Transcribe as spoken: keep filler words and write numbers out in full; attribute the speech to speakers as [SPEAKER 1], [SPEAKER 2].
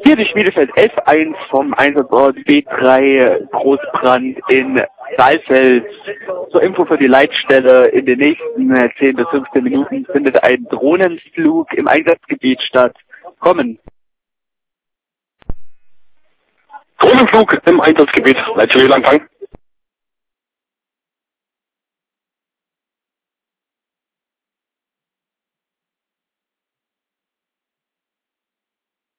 [SPEAKER 1] Hier die Schmiedefeld F eins vom Einsatzort B drei Großbrand in Saalfeld. Zur Info für die Leitstelle: In den nächsten zehn bis fünfzehn Minuten findet ein Drohnenflug im Einsatzgebiet statt. Kommen.
[SPEAKER 2] Drohnenflug im Einsatzgebiet. Leitstelle Empfang.